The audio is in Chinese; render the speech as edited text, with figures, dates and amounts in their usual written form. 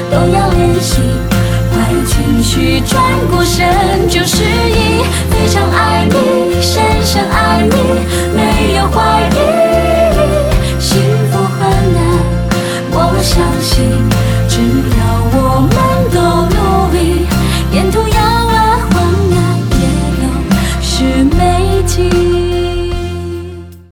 都要练习。坏情绪转过身就适应。